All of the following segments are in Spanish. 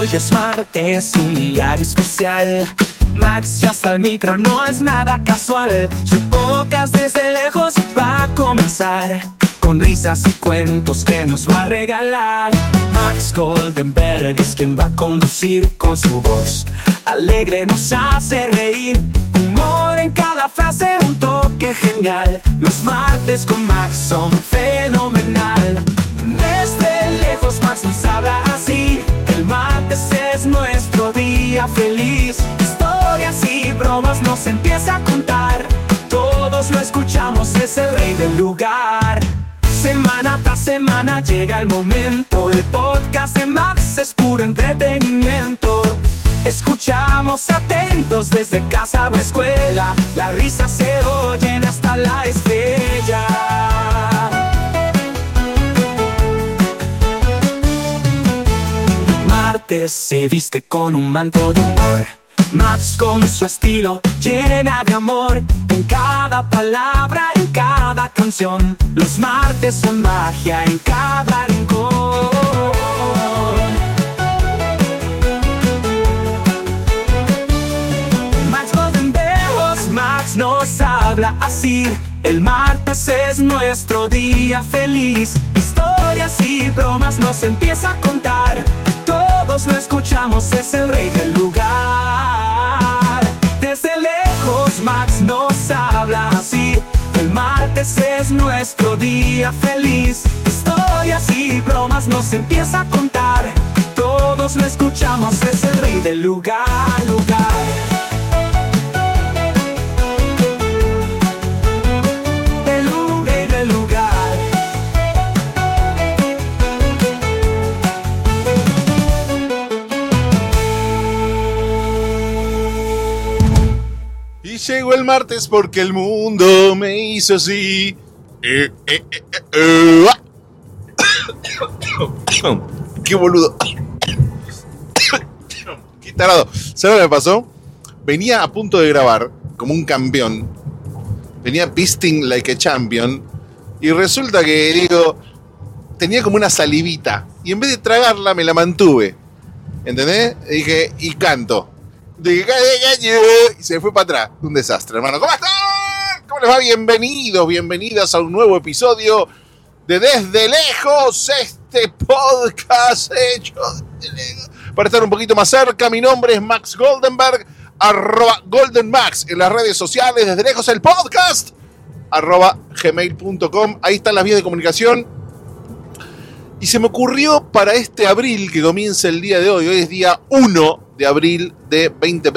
Hoy es martes, un día especial. Max ya está al micro, no es nada casual. Su podcast desde lejos va a comenzar, con risas y cuentos que nos va a regalar. Max Goldenberg es quien va a conducir con su voz alegre, nos hace reír. Humor en cada frase, un toque genial. Los martes con Max son fenomenal. Desde lejos Max nos habla así. El martes es nuestro día feliz. Historias y bromas nos empieza a contar. Todos lo escuchamos, es el rey del lugar. Semana tras semana llega el momento. El podcast de Max es puro entretenimiento. Escuchamos atentos desde casa o escuela. Las risas se oyen hasta la estrella. Martes se viste con un manto de humor. Max con su estilo llena de amor. En cada palabra, en cada canción. Los martes son magia en cada rincón. Max Goldenberg, Max nos habla así. El martes es nuestro día feliz. Historias y bromas nos empieza a contar. Todos lo escuchamos, es el rey del lugar. Desde lejos Max nos habla así. El martes es nuestro día feliz. Historias y bromas nos empieza a contar. Todos lo escuchamos, es el rey del lugar. Llegó el martes porque el mundo me hizo así. Qué boludo. Qué tarado. ¿Sabes lo que me pasó? Venía a punto de grabar como un campeón. Venía beasting like a champion. Y resulta que, digo, tenía como una salivita. Y en vez de tragarla, me la mantuve. ¿Entendés? Dije, y canto. Y se fue para atrás. Un desastre, hermano. ¿Cómo están? ¿Cómo les va? Bienvenidos, bienvenidas a un nuevo episodio de Desde Lejos, este podcast hecho desde lejos. Para estar un poquito más cerca, mi nombre es Max Goldenberg, @GoldenMax en las redes sociales. Desde Lejos el podcast, @gmail.com. Ahí están las vías de comunicación. Y se me ocurrió para este abril que comienza el día de hoy. Hoy es día 1 de abril de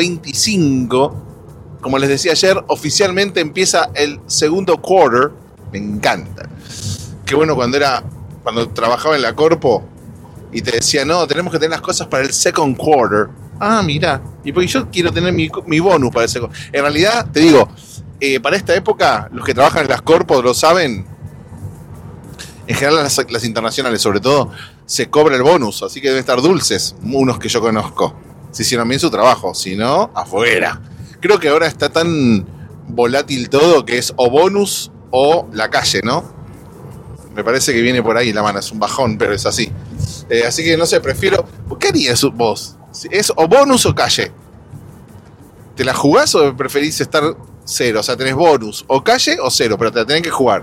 2025. Como les decía ayer, oficialmente empieza el segundo quarter. Me encanta. Qué bueno cuando trabajaba en la Corpo y te decía, no, tenemos que tener las cosas para el second quarter. Ah, mirá. Y porque yo quiero tener mi bonus para el second. En realidad, te digo, para esta época, los que trabajan en las Corpos lo saben. En general las internacionales sobre todo se cobra el bonus, así que deben estar dulces unos que yo conozco. Si hicieron bien su trabajo, si no, afuera. Creo que ahora está tan volátil todo que es o bonus o la calle, ¿no? Me parece que viene por ahí la mano, es un bajón, pero es así. Así que no sé, prefiero... ¿Qué harías vos? ¿Es o bonus o calle? ¿Te la jugás o preferís estar cero? O sea, tenés bonus o calle o cero, pero te la tenés que jugar.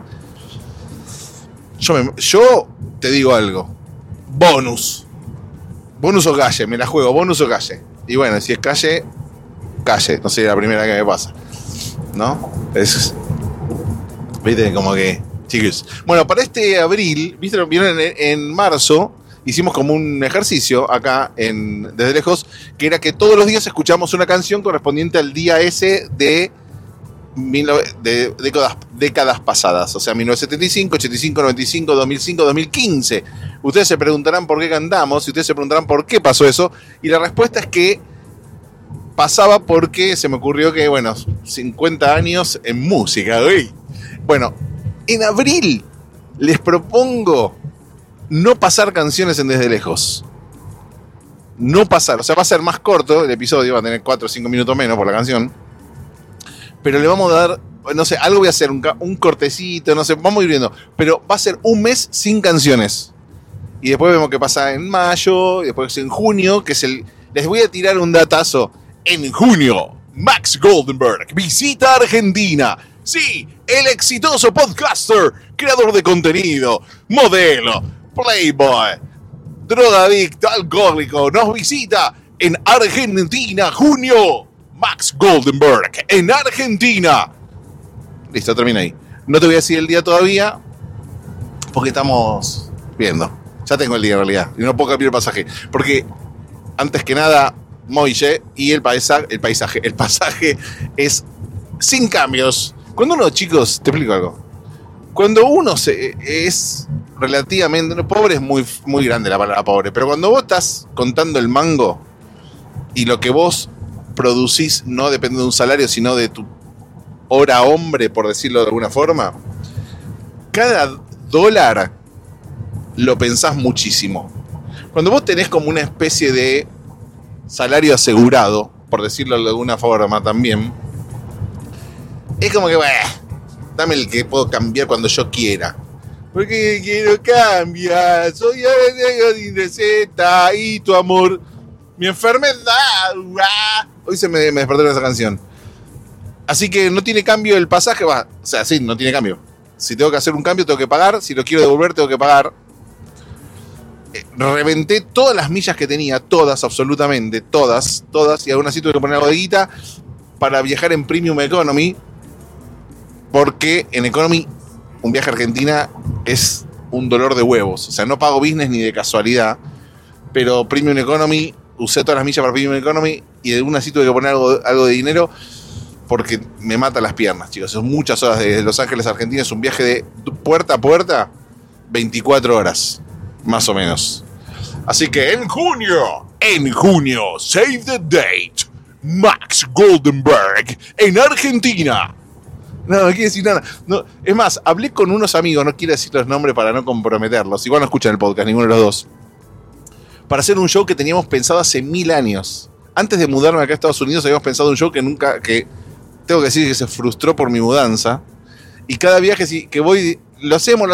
Yo te digo algo. Bonus o calle, me la juego, bonus o calle. Y bueno, si es calle, no sería la primera que me pasa, ¿no? Viste, como que, chicos. Bueno, para este abril, vieron en marzo, hicimos como un ejercicio acá Desde Lejos, que era que todos los días escuchamos una canción correspondiente al día ese de décadas pasadas, o sea, 1975, 85, 95, 2005, 2015. Ustedes se preguntarán por qué cantamos y ustedes se preguntarán por qué pasó eso, y la respuesta es que pasaba porque se me ocurrió que, 50 años en música, güey. Bueno, en abril les propongo no pasar canciones en Desde Lejos. No pasar, o sea, va a ser más corto el episodio, va a tener 4 o 5 minutos menos por la canción. Pero le vamos a dar, no sé, algo voy a hacer, un cortecito, no sé, vamos a ir viendo. Pero va a ser un mes sin canciones. Y después vemos qué pasa en mayo, y después en junio, que es el... Les voy a tirar un datazo. En junio, Max Goldenberg visita Argentina. Sí, el exitoso podcaster, creador de contenido, modelo, playboy, drogadicto, alcohólico, nos visita en Argentina, junio. Max Goldenberg en Argentina. Listo, termina ahí. No te voy a decir el día todavía, porque estamos viendo. Ya tengo el día en realidad, y no puedo cambiar el pasaje. Porque, antes que nada, Moille y el pasaje es sin cambios. Cuando uno, chicos, te explico algo. Cuando uno es relativamente pobre, es muy, muy grande la palabra pobre, pero cuando vos estás contando el mango y lo que vos producís no depende de un salario, sino de tu hora hombre, por decirlo de alguna forma, cada dólar lo pensás muchísimo. Cuando vos tenés como una especie de salario asegurado, por decirlo de alguna forma también, es como que, dame el que puedo cambiar cuando yo quiera. Porque quiero cambiar, soy el de Z y tu amor, mi enfermedad. Hoy se me despertó con esa canción. Así que no tiene cambio el pasaje, o sea, sí, no tiene cambio. Si tengo que hacer un cambio, tengo que pagar. Si lo quiero devolver, tengo que pagar. Reventé todas las millas que tenía, todas, absolutamente, todas, y aún así tuve que poner algo de guita para viajar en Premium Economy, porque en Economy un viaje a Argentina es un dolor de huevos. O sea, no pago business ni de casualidad, pero Premium Economy, usé todas las millas para Premium Economy y de una así tuve que poner algo de dinero porque me mata las piernas, chicos. Son muchas horas desde Los Ángeles a Argentina, es un viaje de puerta a puerta, 24 horas, más o menos. Así que en junio, save the date, Max Goldenberg en Argentina. No quiere decir nada. No, es más, hablé con unos amigos, no quiero decir los nombres para no comprometerlos, igual no escuchan el podcast, ninguno de los dos, para hacer un show que teníamos pensado hace 1000 años. Antes de mudarme acá a Estados Unidos habíamos pensado un show que tengo que decir que se frustró por mi mudanza. Y cada viaje que voy, lo hacemos.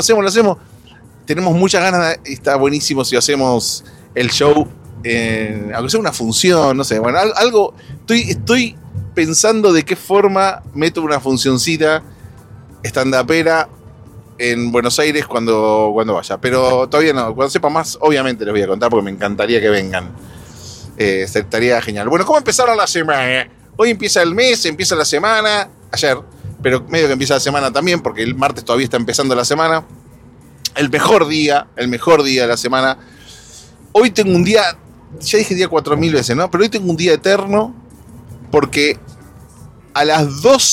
Tenemos muchas ganas, está buenísimo si hacemos el show, aunque sea una función, no sé, bueno, algo, estoy pensando de qué forma meto una funcioncita stand-upera en Buenos Aires cuando vaya, pero todavía no, cuando sepa más, obviamente les voy a contar porque me encantaría que vengan, estaría genial. Bueno, ¿cómo empezaron la semana? Hoy empieza el mes, empieza la semana, ayer, pero medio que empieza la semana también, porque el martes todavía está empezando la semana. El mejor día de la semana. Hoy tengo un día, ya dije día 4000 veces, ¿no? Pero hoy tengo un día eterno porque a las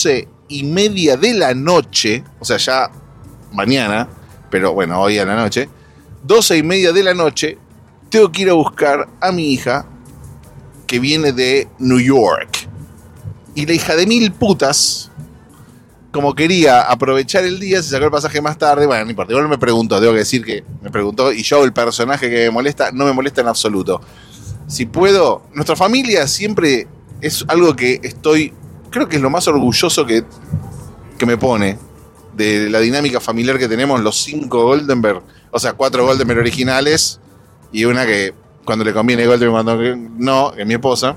12:30 de la noche, o sea, ya mañana, pero bueno, hoy a la noche, 12:30 de la noche, tengo que ir a buscar a mi hija que viene de New York. Y la hija de mil putas, como quería aprovechar el día, se sacó el pasaje más tarde. Bueno, no importa, igual me preguntó, tengo que decir que me preguntó, y yo, el personaje que me molesta, no me molesta en absoluto. Si puedo, nuestra familia siempre es algo que creo que es lo más orgulloso que me pone, de la dinámica familiar que tenemos, los 5 Goldenberg, o sea, 4 Goldenberg originales, y una que cuando le conviene Goldenberg, cuando no, que es mi esposa.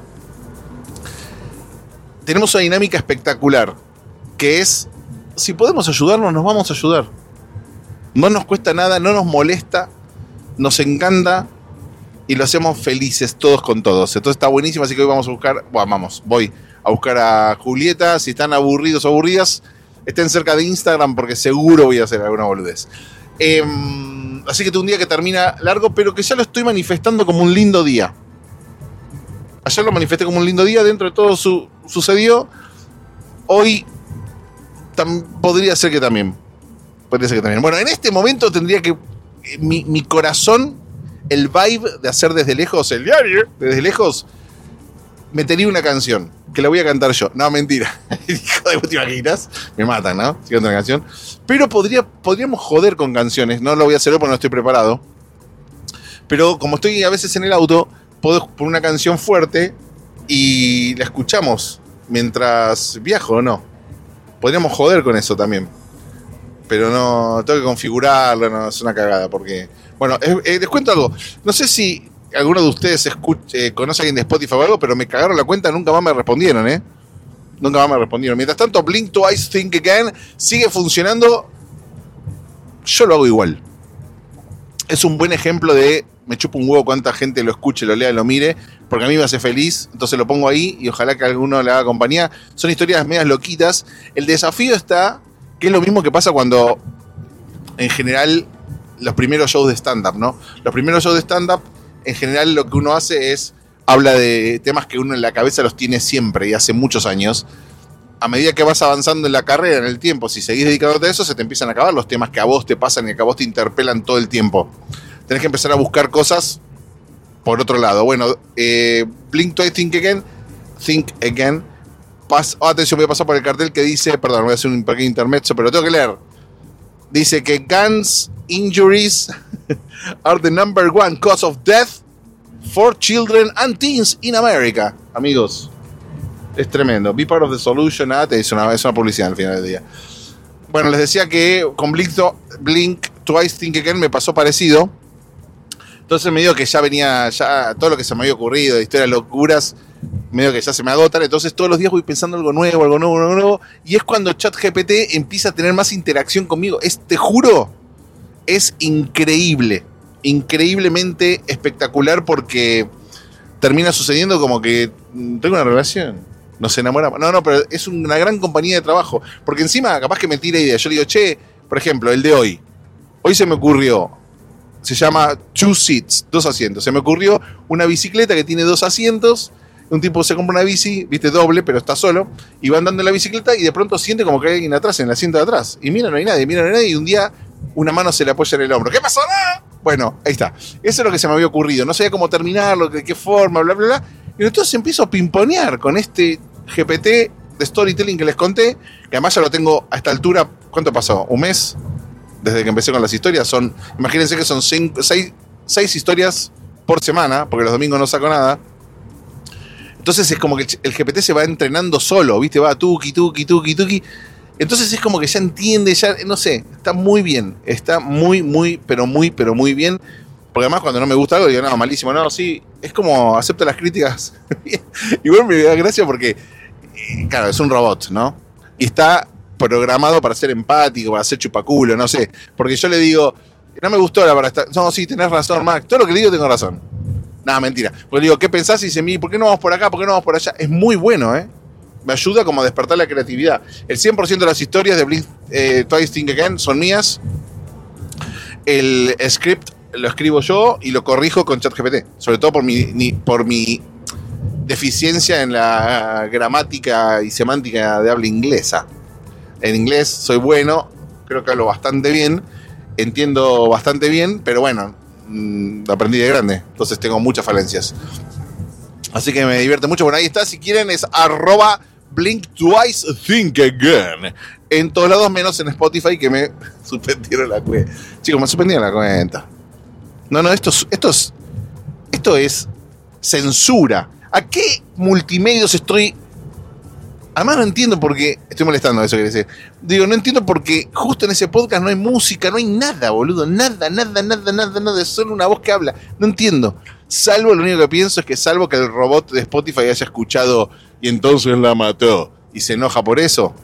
Tenemos una dinámica espectacular, que es, si podemos ayudarnos, nos vamos a ayudar. No nos cuesta nada, no nos molesta, nos encanta y lo hacemos felices todos con todos. Entonces está buenísimo, así que hoy voy a buscar a Julieta. Si están aburridos o aburridas, estén cerca de Instagram porque seguro voy a hacer alguna boludez. Así que tengo un día que termina largo, pero que ya lo estoy manifestando como un lindo día. Ayer lo manifesté como un lindo día, dentro de todo sucedió. Hoy podría ser que también. Bueno, en este momento tendría que mi corazón, el vibe de hacer desde lejos, el diario, desde lejos, metería una canción, que la voy a cantar yo. No, mentira. Hijo de puta, imaginas. Me matan, ¿no? Si canto una canción. Pero podríamos joder con canciones. No lo voy a hacer hoy porque no estoy preparado. Pero como estoy a veces en el auto, puedo poner una canción fuerte y la escuchamos mientras viajo, ¿o no? Podríamos joder con eso también. Pero no, tengo que configurarlo, no, es una cagada porque... Bueno, les cuento algo. No sé si alguno de ustedes conoce a alguien de Spotify o algo, pero me cagaron la cuenta, nunca más me respondieron, Nunca más me respondieron. Mientras tanto, Blink Twice Think Again sigue funcionando. Yo lo hago igual. Es un buen ejemplo de me chupo un huevo cuánta gente lo escuche, lo lea, lo mire, porque a mí me hace feliz, entonces lo pongo ahí y ojalá que alguno le haga compañía. Son historias medias loquitas. El desafío está, que es lo mismo que pasa cuando, en general, los primeros shows de stand-up, ¿no? Los primeros shows de stand-up, en general, lo que uno hace es, habla de temas que uno en la cabeza los tiene siempre y hace muchos años. A medida que vas avanzando en la carrera, en el tiempo, si seguís dedicándote a eso, se te empiezan a acabar los temas que a vos te pasan y que a vos te interpelan todo el tiempo. Tenés que empezar a buscar cosas por otro lado. Bueno, Blink Twice Think Again. Atención, voy a pasar por el cartel que dice, perdón, voy a hacer un pequeño intermezzo, pero lo tengo que leer. Dice que guns injuries are the number one cause of death for children and teens in America. Amigos, es tremendo. Be part of the solution. Es una publicidad al final del día. Bueno, les decía que con Blink Twice Think Again me pasó parecido. Entonces medio que ya venía, todo lo que se me había ocurrido, de historias locuras, medio que ya se me agotan. Entonces todos los días voy pensando algo nuevo. Y es cuando ChatGPT empieza a tener más interacción conmigo. Te juro, es increíble. Increíblemente espectacular porque termina sucediendo como que tengo una relación. Nos enamoramos. No, pero es una gran compañía de trabajo. Porque encima capaz que me tira ideas. Yo le digo, por ejemplo, el de hoy. Hoy se me ocurrió, se llama 2 seats, 2 asientos. Se me ocurrió una bicicleta que tiene 2 asientos. Un tipo se compra una bici, viste, doble, pero está solo. Y va andando en la bicicleta y de pronto siente como que hay alguien atrás, en el asiento de atrás. Y mira, no hay nadie. Y un día una mano se le apoya en el hombro. ¿Qué pasó? Bueno, ahí está. Eso es lo que se me había ocurrido. No sabía cómo terminarlo, de qué forma, bla, bla, bla. Y entonces empiezo a pimponear con este GPT de storytelling que les conté, que además ya lo tengo a esta altura. ¿Cuánto pasó? ¿Un mes? Desde que empecé con las historias. Imagínense que son 6 historias por semana, porque los domingos no saco nada. Entonces es como que el GPT se va entrenando solo, ¿viste? Va tuki. Entonces es como que ya entiende, ya, no sé, está muy bien. Está muy, pero muy bien. Porque además cuando no me gusta algo, digo, no, malísimo. No, sí, es como acepto las críticas. Igual me da gracia porque, claro, es un robot, ¿no? Y está programado para ser empático, para ser chupaculo, no sé. Porque yo le digo, no me gustó la para estar. No, sí, tenés razón, Max. Todo lo que le digo tengo razón. Nada, mentira. Porque le digo, ¿qué pensás? Y dice, ¿por qué no vamos por acá? ¿Por qué no vamos por allá? Es muy bueno, Me ayuda como a despertar la creatividad. El 100% de las historias de Blink Twice Think Again son mías. El script lo escribo yo y lo corrijo con ChatGPT. Sobre todo por mi deficiencia en la gramática y semántica de habla inglesa. En inglés soy bueno, creo que hablo bastante bien, entiendo bastante bien, pero bueno, lo aprendí de grande, entonces tengo muchas falencias. Así que me divierte mucho. Bueno, ahí está, si quieren es @BlinkTwiceThinkAgain. En todos lados menos en Spotify, que me suspendieron la cuenta. Chicos, me suspendieron la cuenta. No, esto es censura. ¿A qué multimedios estoy? Además no entiendo por qué. Estoy molestando eso que decir. Digo, no entiendo por qué justo en ese podcast no hay música, no hay nada, boludo. Nada. Es solo una voz que habla. No entiendo. Lo único que pienso es que salvo que el robot de Spotify haya escuchado y entonces la mató y se enoja por eso.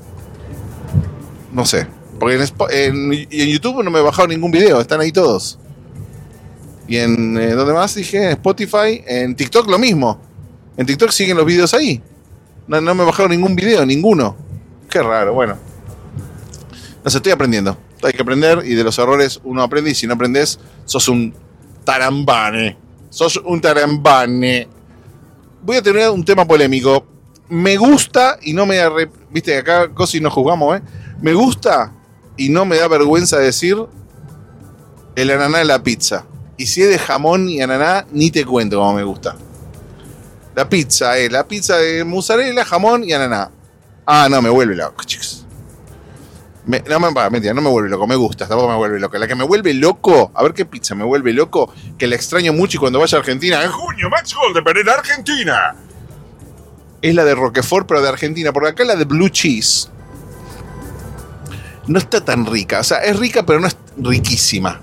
No sé. Porque en YouTube no me he bajado ningún video. Están ahí todos. Y en ¿dónde más dije? En Spotify. En TikTok lo mismo. En TikTok siguen los videos ahí. No me bajaron ningún video, ninguno. Qué raro, bueno. No sé, estoy aprendiendo. Hay que aprender y de los errores uno aprende y si no aprendes, sos un tarambane. Voy a tener un tema polémico. Me gusta y no me da... Viste, acá casi no juzgamos, Me gusta y no me da vergüenza decir el ananá de la pizza. Y si es de jamón y ananá, ni te cuento cómo me gusta. La pizza de mozzarella, jamón y ananá. No, me vuelve loco, chicos. Mentira, no me vuelve loco, me gusta, tampoco me vuelve loco. La que me vuelve loco, a ver qué pizza me vuelve loco, que la extraño mucho y cuando vaya a Argentina, en junio, Max Goldenberg en Argentina. Es la de Roquefort, pero de Argentina, porque acá la de blue cheese no está tan rica. O sea, es rica, pero no es riquísima.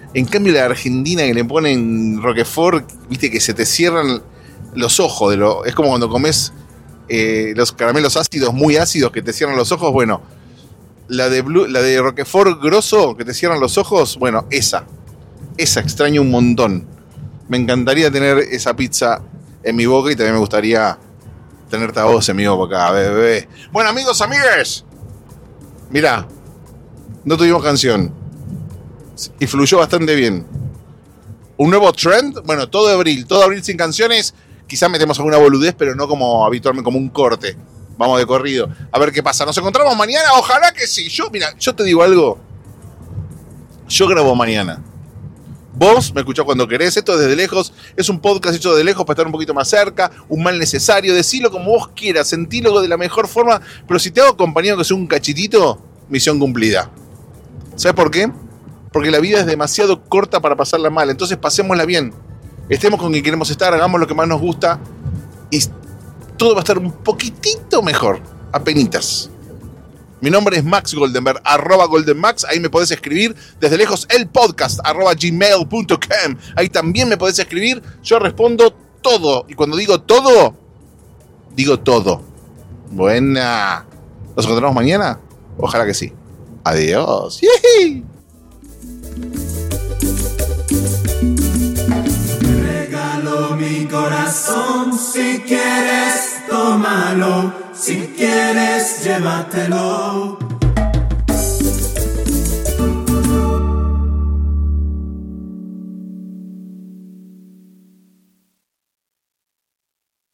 En cambio la Argentina que le ponen Roquefort, viste que se te cierran los ojos. Es como cuando comes los caramelos ácidos, muy ácidos, que te cierran los ojos. Bueno, la de Roquefort grosso, que te cierran los ojos, bueno, esa extraño un montón. Me encantaría tener esa pizza en mi boca y también me gustaría tenerte a vos en mi boca, bebé. Bueno, amigos, amigues, mirá, no tuvimos canción y fluyó bastante bien. Un nuevo trend, bueno, todo abril sin canciones. Quizás metemos alguna boludez, pero no como habitualmente, como un corte. Vamos de corrido. A ver qué pasa. ¿Nos encontramos mañana? Ojalá que sí. Yo te digo algo. Yo grabo mañana. Vos me escuchás cuando querés. Esto desde lejos. Es un podcast hecho de lejos para estar un poquito más cerca. Un mal necesario. Decilo como vos quieras. Sentilo de la mejor forma. Pero si te hago compañía que sea un cachitito, misión cumplida. ¿Sabes por qué? Porque la vida es demasiado corta para pasarla mal. Entonces pasémosla bien. Estemos con quien queremos estar, hagamos lo que más nos gusta y todo va a estar un poquitito mejor, apenitas. Mi nombre es Max Goldenberg, @GoldenMax, ahí me podés escribir desde lejos el podcast, @gmail.com, ahí también me podés escribir, yo respondo todo, y cuando digo todo. Buena. ¿Nos encontramos mañana? Ojalá que sí. Adiós. ¡Yee! Mi corazón, si quieres, tómalo, si quieres, llévatelo.